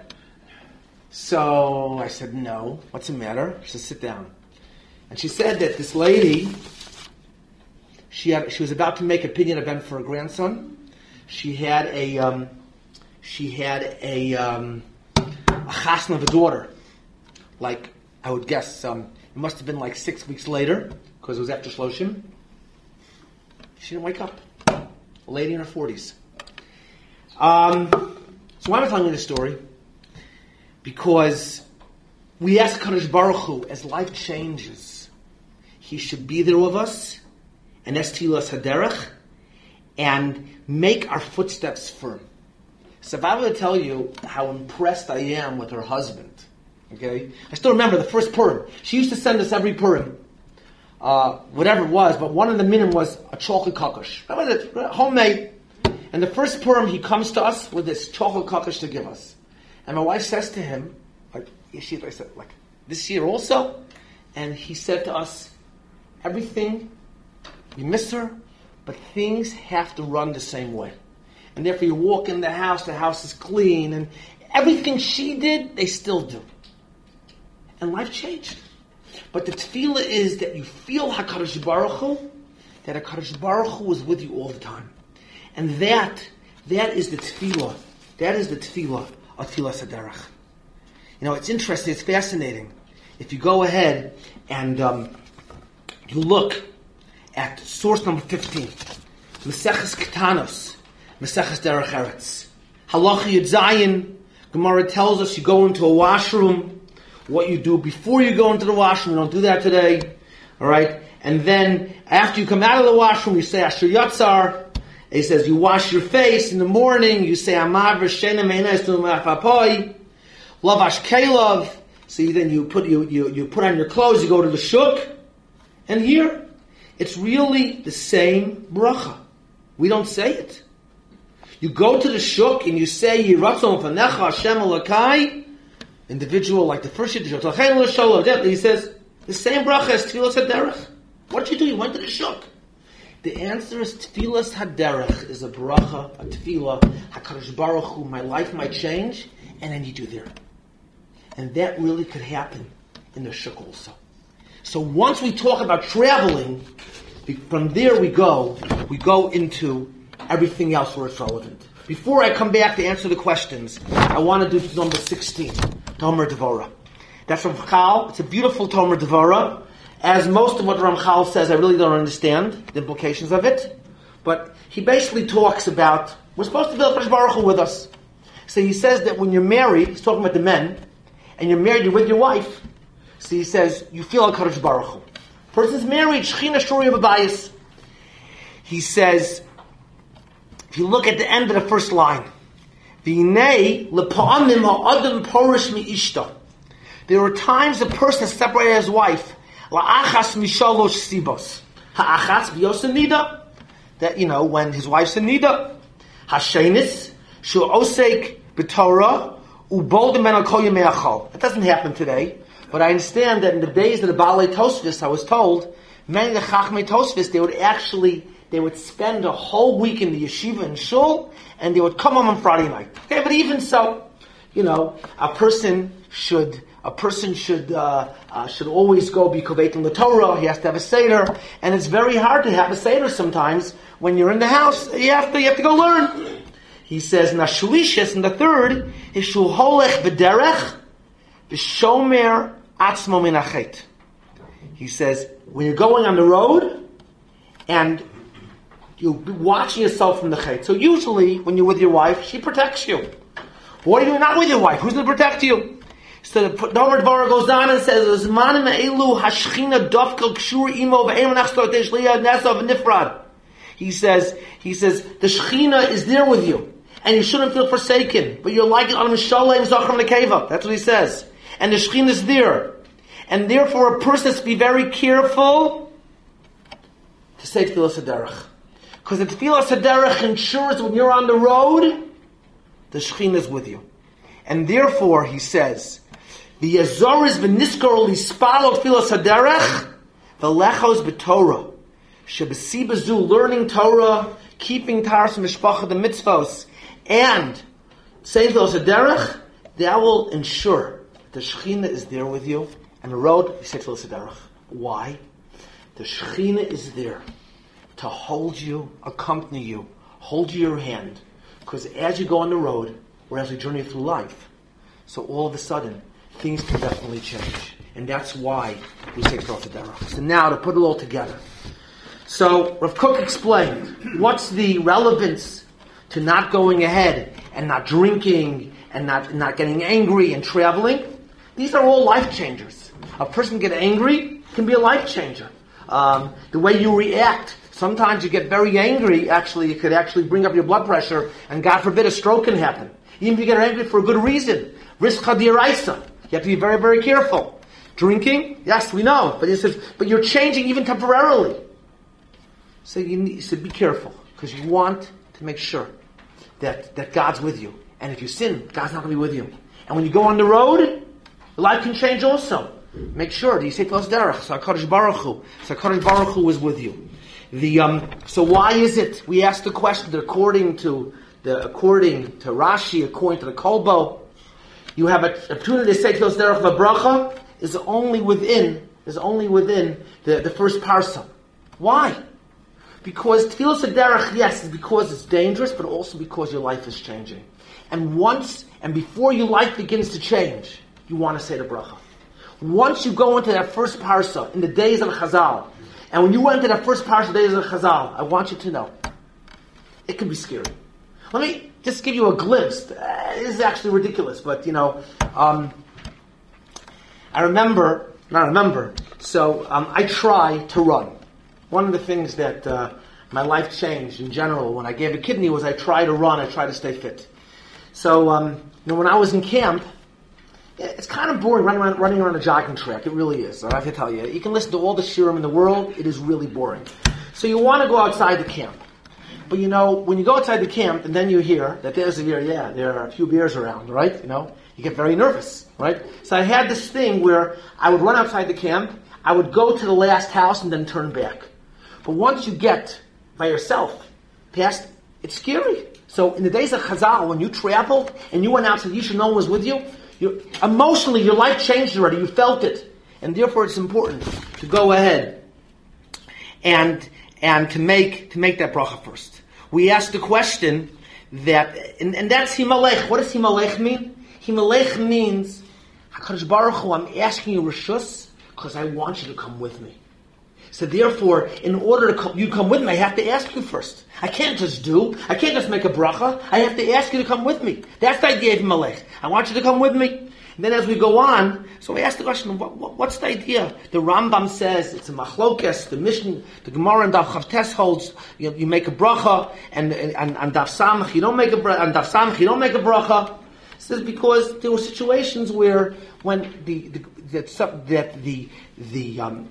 So I said, no. What's the matter? She said, sit down. And she said that this lady, she had, she was about to make a pidyon event for her grandson. She had a, um, she had a, um, a chasna of a daughter. Like, I would guess, um, it must have been like six weeks later, because it was after Shloshim. She didn't wake up. A lady in her forties. Um, so why am I telling you this story? Because we ask HaKadosh Baruch Hu, as life changes, He should be there with us, and that's Tfilas HaDerech, and make our footsteps firm. So if I were to tell you how impressed I am with her husband, okay? I still remember the first Purim. She used to send us every Purim. Uh, whatever it was, but one of the minimum was a chocolate kakash. That was it, homemade. And the first Purim, he comes to us with this chocolate kakash to give us. And my wife says to him, like, I said, like, this year also? And he said to us, everything, we miss her, but things have to run the same way. And therefore you walk in the house, the house is clean, and everything she did, they still do. And life changed. But the tefillah is that you feel HaKadosh Baruch Hu, that HaKadosh Baruch Hu is with you all the time. And that, that is the tefillah. That is the tefillah of Tfilas HaDerech. You know, it's interesting, it's fascinating. If you go ahead and um, you look at source number fifteen, Maseches Ketanos, Maseches Derech Eretz. Halacha Yud Zayin, Gemara tells us you go into a washroom. what you do before you go into the washroom. We don't do that today. All right? And then, after you come out of the washroom, you say Asher Yatzar. He says, you wash your face in the morning. You say Amav V'Shena Me'enes Tu'Mafapoi. Lavash Kelov. So you, then you put you, you you put on your clothes. You go to the shuk. And here, it's really the same bracha. We don't say it. You go to the shuk and you say Yiratzon Fanecha Hashem Elokai. Individual, like the first year, he says the same bracha as Tfilas Haderech. What did you do? You went to the shuk. The answer is Tfilas Haderech is a bracha, a tefillah, HaKadosh Baruch Hu, my life might change, and I need you there. And that really could happen in the shuk also. So once we talk about traveling, from there we go, we go into everything else where it's relevant. Before I come back to answer the questions, I want to do number sixteen, Tomer Devora. That's from Ramchal. It's a beautiful Tomer Devora. As most of what Ramchal says, I really don't understand the implications of it. But he basically talks about, we're supposed to be HaKadosh Baruch Hu with us. So he says that when you're married, he's talking about the men, and you're married, you're with your wife. So he says, you feel HaKadosh Baruch Hu. Person's married, Shechina Shuri B'bayis. He says, if you look at the end of the first line, V'nei lepa'amim ha'adam porish mi'ishta. There are times a person is separated his wife. La'achas mishalosh sibos. Ha'achas b'yos nida. That, you know, when his wife's in nida. Ha'shenis, shu osek b'torah, u'bol demen kol yemei achol. It doesn't happen today. But I understand that in the days of the Baalei Tosfos, I was told, many of the Chachmei Tosfos, they would actually, they would spend a whole week in the yeshiva and shul, and they would come home on Friday night. Okay, but even so, you know, a person should, a person should, uh, uh, should always go be kovet in the Torah. He has to have a seder, and it's very hard to have a seder sometimes when you're in the house. You have to, you have to go learn. He says, Nashulishis, and the third is shul holech v'derech v'shomer atzmo min hachet. He says, when you're going on the road, and you're watching yourself from the chet. So usually, when you're with your wife, she protects you. What are you doing not with your wife? Who's going to protect you? So the Tomer Devora goes on and says, "Zmanim elu hashchina dofkel kshur imo ve'em nachstor teshliya nesav nifrad." He says, he says, the Shechina is there with you, and you shouldn't feel forsaken, but you're like it on Mishalem Zachram Nekeva. That's what he says. And the Shechina is there. And therefore a person has to be very careful to say Tfilas Haderech. Because the Tfilas Haderech ensures when you're on the road, the Shechina is with you. And therefore, he says, the Yazoris v'niskor lispalo Tfilas Haderech v'lechos b'Torah. Shebesi bezu, learning Torah, keeping Taras Mishpacha, the mitzvos, and saying Tfilas Haderech, that will ensure the Shechina is there with you. And the road, you say Tfilas Haderech. Why? The Shechina is there to hold you, accompany you, hold you your hand. Because as you go on the road, or as we journey through life, so all of a sudden, things can definitely change. And that's why we say Tfilas Haderech. So now, to put it all together. So, Rav Kook explained, what's the relevance to not going ahead and not drinking and not, not getting angry and traveling? These are all life changers. A person get angry can be a life changer. Um, the way you react, sometimes you get very angry, actually, it could actually bring up your blood pressure, and God forbid a stroke can happen. Even if you get angry for a good reason. Risk hadiraisa. You have to be very, very careful. Drinking, yes, we know, but it says, but you're changing even temporarily. So you need to be careful, because you want to make sure that, that God's with you. And if you sin, God's not going to be with you. And when you go on the road, life can change also. Make sure that you say Tfilas Haderech, so HaKadosh Baruch Hu, so HaKadosh Baruch Hu is with you. The um, so why is it we ask the question that according to the according to Rashi, according to the Kolbo, you have an opportunity to say Tfilas Haderech v'bracha is only within is only within the, the first parsa. Why? Because Tfilas Haderech, yes, is because it's dangerous, but also because your life is changing. And once and before your life begins to change, you want to say the bracha. Once you go into that first parsa in the days of Chazal, and when you went into that first parsa days of Chazal, I want you to know, it can be scary. Let me just give you a glimpse. Uh, this is actually ridiculous, but you know, um, I remember, not remember, so um, I try to run. One of the things that uh, my life changed in general when I gave a kidney was I try to run, I try to stay fit. So, um, you know, when I was in camp, it's kind of boring running around, running around a jogging track. It really is. I have to tell you. You can listen to all the shiurim in the world. It is really boring. So you want to go outside the camp. But you know, when you go outside the camp and then you hear that there's a beer, yeah, there are a few beers around, right? You know, you get very nervous, right? So I had this thing where I would run outside the camp, I would go to the last house and then turn back. But once you get by yourself past, it's scary. So in the days of Chazal, when you traveled and you went out to the Yishuv, no one was with you, you, emotionally your life changed already. You felt it. And therefore it's important to go ahead and and to make to make that bracha first. We asked the question that, and, and that's Himalech. What does Himalech mean? Himalech means, HaKadosh Baruch Hu, I'm asking you Rishus because I want you to come with me. So therefore, in order to come, you come with me, I have to ask you first. I can't just do. I can't just make a bracha. I have to ask you to come with me. That's the idea of Himalech. I want you to come with me. And then as we go on, so we ask the question, what, what, what's the idea? The Rambam says it's a machlokes, the Mishnah, the Gemara and Daf Chavtes holds, you, you make a bracha, and, and, and Daf Samach, you don't make a bracha, and Daf Samach, you don't make a bracha. It says because there were situations where when the, the, that, that the, the, um,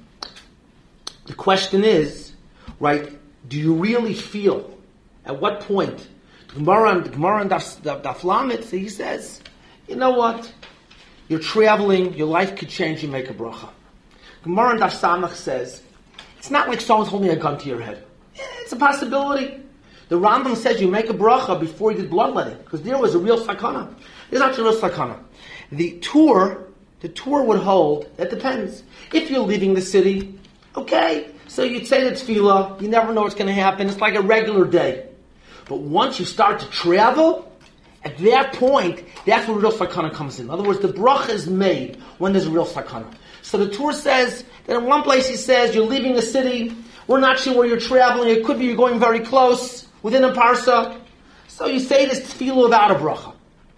the question is, right, do you really feel, at what point, the Gemara and, the Gemara and Daf, Daf, Daf Lamed, he says, you know what? You're traveling, your life could change, you make a bracha. Gemara and Daf Samach says, it's not like someone's holding a gun to your head. It's a possibility. The Rambam says you make a bracha before you did bloodletting, because there was a real sakana. There's not a real sakana. The tour, the tour would hold, that depends. If you're leaving the city, okay, so you'd say the tefillah, you never know what's going to happen, it's like a regular day. But once you start to travel, at that point, that's where real sakana comes in. In other words, the bracha is made when there's a real sakana. So the Torah says that in one place he says, you're leaving a city, we're not sure where you're traveling, it could be you're going very close, within a parsa. So you say this tefillah without a bracha.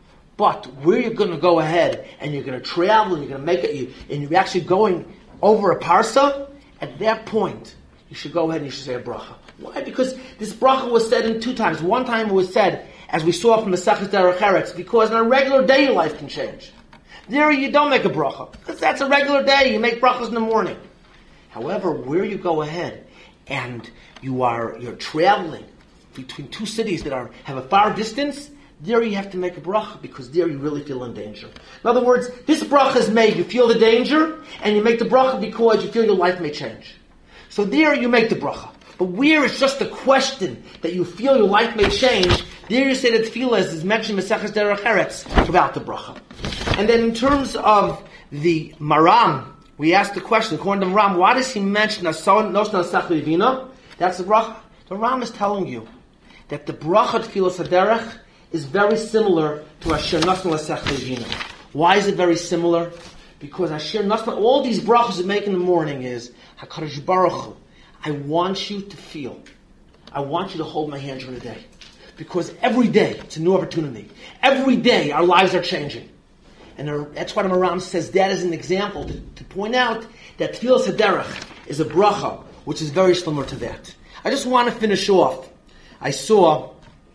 But where you're going to go ahead, and you're going to travel, and you're going to make it, you, and you're actually going over a parsa, at that point, you should go ahead and you should say a bracha. Why? Because this bracha was said in two times. One time it was said, as we saw from the Maseches Derech Eretz, because on a regular day your life can change. There you don't make a bracha, because that's a regular day. You make brachas in the morning. However, where you go ahead and you are you're traveling between two cities that are have a far distance, there you have to make a bracha, because there you really feel in danger. In other words, this bracha is made, you feel the danger, and you make the bracha because you feel your life may change. So there you make the bracha. But where it's just a question that you feel your life may change, there you say that tefillah is mentioned in Maseches Derech Eretz about the bracha. And then in terms of the Maram, we asked the question, according to Maram, why does he mention Ason Nosna Sach Levina? That's the bracha. The Ram is telling you that the bracha tefillah Saderech is very similar to Asher Nosna Sach Levina. Why is it very similar? Because Asher Nosna, all these brachas we make in the morning is HaKadosh Baruch Hu, I want you to feel, I want you to hold my hand during the day. Because every day, it's a new opportunity. Every day, our lives are changing. And that's why the Maram says that is an example to, to point out that Tefillah Saderech is a bracha, which is very similar to that. I just want to finish off. I saw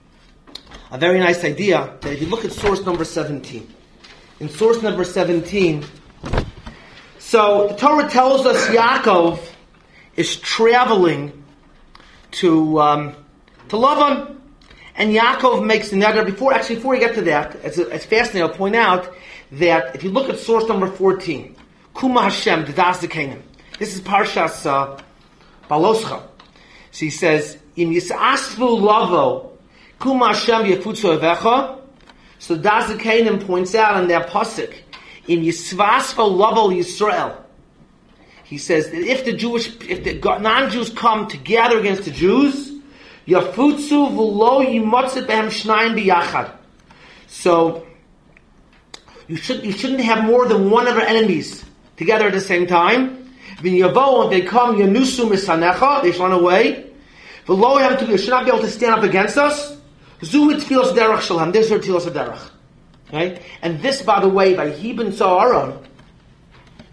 a very nice idea that if you look at source number seventeen. In source number seventeen, so the Torah tells us Yaakov is traveling to um, to Lavan, and Yaakov makes the neder. Before, actually, before we get to that, it's, it's fascinating. I'll point out that if you look at source number fourteen, Kuma Hashem Dadas Zekanim. This is Parshas uh, Baloscha. So he says, "Im Yisasvu Lavo Kuma Hashem Yefutzu Avecha." So Dadas Zekanim points out in that pasuk, "Im Yisvasvu Lavo Yisrael." He says that if the Jewish, if the non-Jews come to gather against the Jews, Yafutzu v'lo yimotzet behem shnayim biyachad. So you should you shouldn't have more than one of our enemies together at the same time. V'yavo, if they come, yanusu misanecha, they should run away. V'lo yam tu, you should not be able to stand up against us. Zu tfilos derech shalom. This is tfilos derech. Okay, and this, by the way, by Hibin Sa'aron,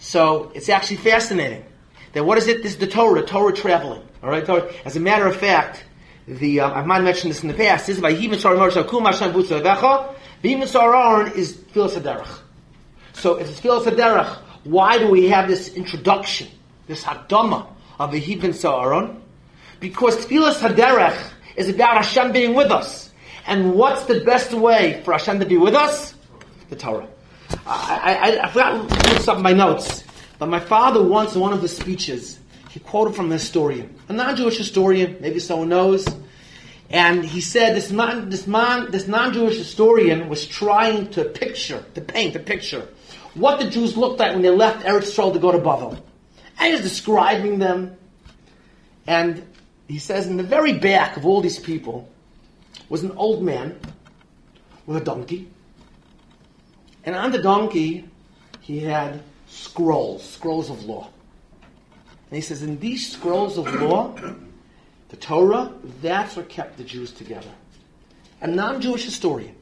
So it's actually fascinating. That what is it? This is the Torah, the Torah traveling. All right. As a matter of fact, the um, I might have mentioned this in the past. This is by Hivin Sar Moshe Kum Hashem Butza Vecha. Hivin Sar Aaron is Tfilas Haderech. So if it's Tfilas Haderech, why do we have this introduction, this Hakdama of the Hivin Sar Aaron? Because Tfilas Haderech is about Hashem being with us. And what's the best way for Hashem to be with us? The Torah. I, I, I forgot to put something in my notes, but my father once in one of his speeches, he quoted from a historian, a non-Jewish historian, maybe someone knows, and he said this non, this, man, this non-Jewish historian was trying to picture, to paint a picture, what the Jews looked like when they left Eretz Yisrael to go to Bavel. And he was describing them, and he says in the very back of all these people was an old man with a donkey. And on the donkey, he had scrolls, scrolls of law. And he says, in these scrolls of law, the Torah, that's what kept the Jews together. A non-Jewish historian.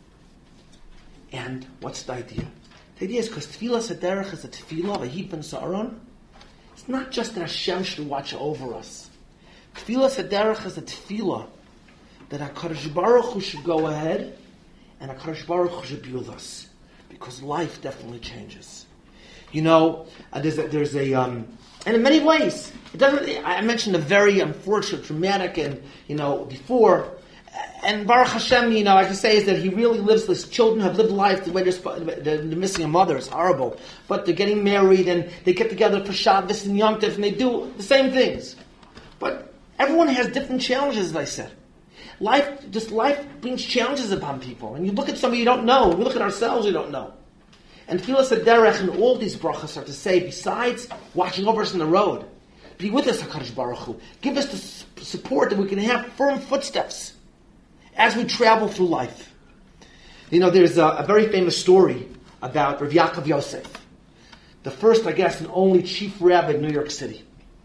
And what's the idea? The idea is because Tfilas Haderech is a tefillah of a Hivin Sar Aaron. It's not just that Hashem should watch over us. Tfilas Haderech is a tefillah that HaKadosh Baruch Hu should go ahead and HaKadosh Baruch Hu should be with us. Because life definitely changes. You know, uh, there's a, there's a um, and in many ways, it doesn't. I mentioned a very unfortunate, traumatic, and you know, before, and Baruch Hashem, you know, I can say is that he really lives. His children have lived life the way they're, they're, they're missing a mother. It's horrible, but they're getting married and they get together for Shabbos and Yom Tov, and they do the same things. But everyone has different challenges, as I said. Life, just life brings challenges upon people. And you look at somebody you don't know, we look at ourselves we don't know. And Tfilas Haderech and all these brachas are to say, besides watching over us on the road, be with us, HaKadosh Baruch Hu. Give us the support that we can have firm footsteps as we travel through life. You know, there's a, a very famous story about Rav Yaakov Yosef, the first, I guess, and only chief rabbi in New York City.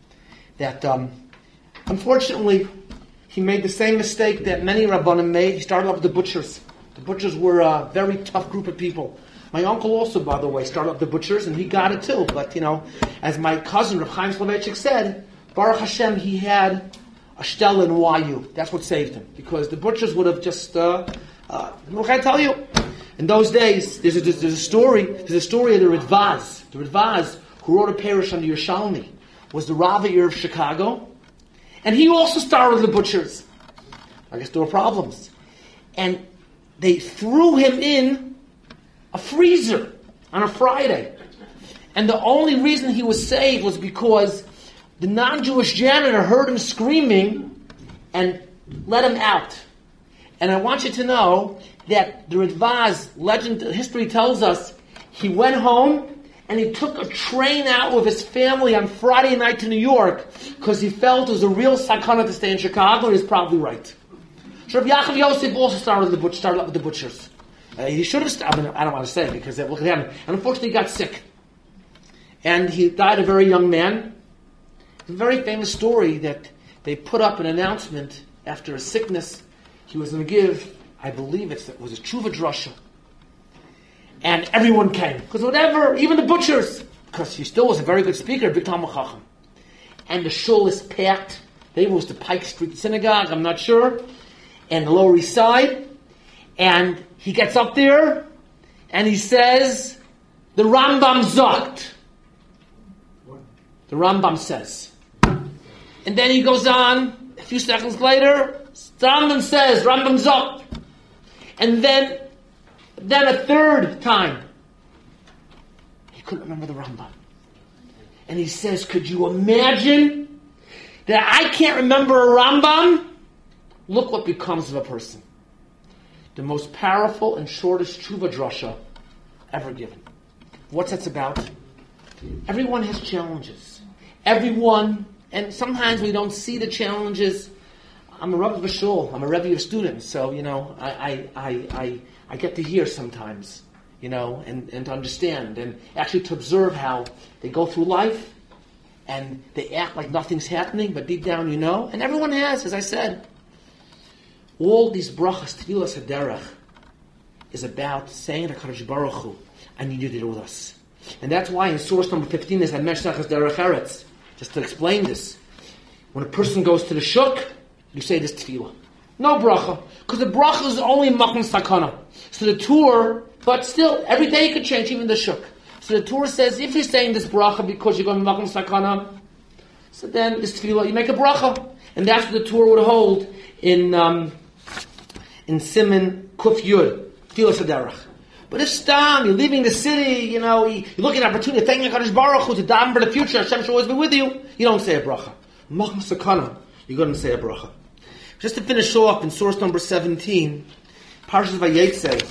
That, um, unfortunately, he made the same mistake that many Rabbanim made. He started off with the butchers. The butchers were a very tough group of people. My uncle also, by the way, started off the butchers, and he got it too. But, you know, as my cousin, Rav Chaim Soloveitchik, said, Baruch Hashem, he had a shtel in Y U. That's what saved him. Because the butchers would have just, uh, uh, what can I tell you? In those days, there's a, there's a story, there's a story of the Ridvaz. The Ridvaz, who wrote a parish on the Yerushalmi, was the Rav of Chicago. And he also started the butchers. I guess there were problems. And they threw him in a freezer on a Friday. And the only reason he was saved was because the non-Jewish janitor heard him screaming and let him out. And I want you to know that the Ridvaz, legend, history tells us, he went home and he took a train out with his family on Friday night to New York because he felt it was a real sakana to stay in Chicago, and he was probably right. So Rav Yaakov Yosef also started, the butch, started up with the butchers. Uh, he should have started, I, mean, I don't want to say it because look at him. And unfortunately he got sick. And he died a very young man. It's a very famous story that they put up an announcement after a sickness. He was going to give, I believe it's, it was a tshuva drasha. And everyone came. Because whatever, even the butchers, because he still was a very good speaker, big Talmid Chacham. And the shul is packed. They was the Pike Street Synagogue, I'm not sure, and the Lower East Side. And he gets up there, and he says, the Rambam zogt. The Rambam says. And then he goes on, a few seconds later, Rambam says, Rambam zogt. And then Then a third time, he couldn't remember the Rambam. And he says, could you imagine that I can't remember a Rambam? Look what becomes of a person. The most powerful and shortest tshuva drasha ever given. What's that about? Everyone has challenges. Everyone, and sometimes we don't see the challenges. I'm a Rebbe of a shul. I'm a Rebbe of students. So, you know, I, I, I, I I get to hear sometimes, you know, and, and to understand, and actually to observe how they go through life, and they act like nothing's happening, but deep down you know. And everyone has, as I said. All these brachas, Tfilas Haderech, is about saying to HaKadosh Baruch Hu, I need you to do with us. And that's why in source number fifteen is Hameshachas Derech Eretz. Just to explain this. When a person goes to the shuk, you say this tefillah. No bracha. Because the bracha is only Machon Sakana. So the tour, but still, every day you could change, even the shuk. So the Torah says, if you're saying this bracha because you're going to Machon Sakana, so then this tefillah, you make a bracha. And that's what the Torah would hold in um, in Siman Kuf Yud, Tefillah Saderach. But if Stam, you're leaving the city, you know, you're looking at opportunity, thanking HaKadosh Baruch Hu to daven for the future, Hashem shall always be with you, you don't say a bracha. Machon Sakana, you're going to say a bracha. Just to finish off in source number seventeen, Parshas Vayetze.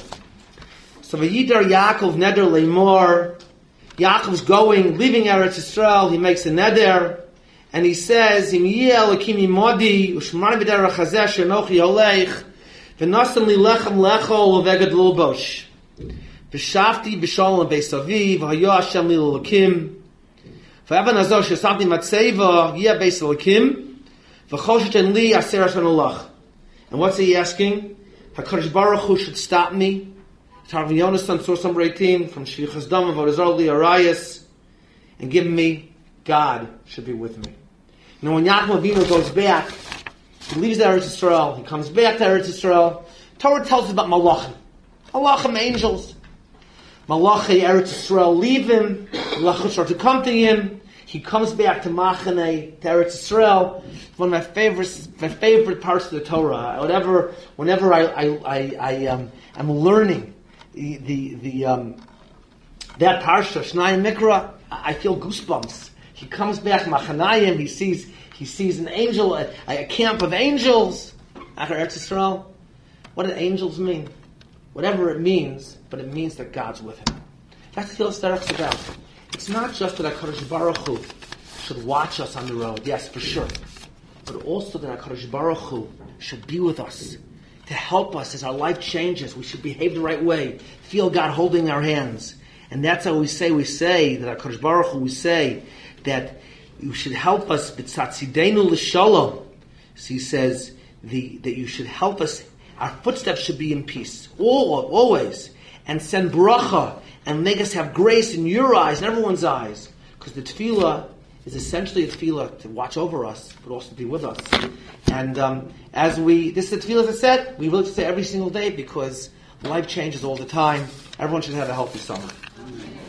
So Vayidar Yaakov Neder Leimor. Yaakov's going, leaving Eretz Yisrael. He makes a neder, and he says, "Im yeh Elokim imodi, u'shmarani b'derech hazeh she'anochi holech, v'nasan li lechem lechol u'veged lilbosh, v'shavti b'shalom beis avi, v'hayo Hashem li Elokim, v'evan hazor she'samti matzeva yeh beis Elokim, v'choshet li aser Hashem olach." And what's he asking? HaKadosh Baruch Hu should stop me. Tarvin Yonasan, source number eighteen, from Shvichas Dam of Orizar Li Arayas, and give me, God should be with me. Now when Yaakov Avinu goes back, he leaves Eretz Yisrael, he comes back to Eretz Yisrael, Torah tells us about Malachim. Malachim, angels. Malachi Eretz Yisrael leave him, Malachim start to come to him, he comes back to Machane, to Eretz Yisrael. It's one of my favorite, my favorite parts of the Torah. Whatever, whenever I, I, I, I um, I'm learning the, the, the um, that parsha, Shnai Mikra, I feel goosebumps. He comes back, Machanayim, he sees, he sees an angel, a, a camp of angels. After Eretz Yisrael, what do angels mean? Whatever it means, but it means that God's with him. That's what Tefillah Saderach is about. It's not just that HaKadosh Baruch Hu should watch us on the road, yes, for sure, but also that HaKadosh Baruch Hu should be with us, to help us as our life changes. We should behave the right way, feel God holding our hands. And that's how we say, we say, that HaKadosh Baruch Hu, we say, that you should help us, b'tzatzidenu l'shalom. So he says, the, that you should help us, our footsteps should be in peace, all, always, and send bracha, and make us have grace in your eyes and everyone's eyes. Because the tefillah is essentially a tefillah to watch over us, but also to be with us. And um, as we, this is the tefillah, as I said, we really have to say every single day, because life changes all the time. Everyone should have a healthy summer.